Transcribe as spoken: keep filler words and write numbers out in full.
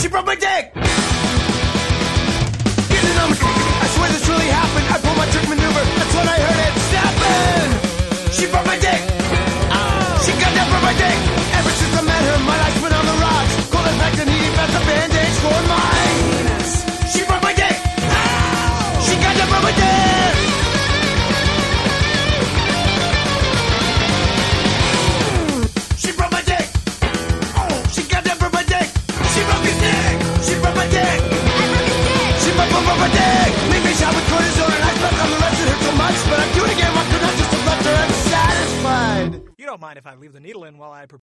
She broke my dick! Getting on my dick. I swear this really happened. I pulled my trick maneuver. That's when I heard it snapping. She broke my dick. She got down from my dick. Ever since I met her, my life's been on the rocks. Cold as back to need, that's a band-aid for mine. She broke my dick. She got down from my dick. She broke my dick. She got down from my dick. She broke his dick. She broke my dick. I broke his dick. She broke, broke, broke my dick. Leave me shot with cortisone and I slept on the rest. It hurt so much, but I'd do it again. Why couldn't I just have left her unsatisfied? You don't mind if I leave the needle in while I prepare.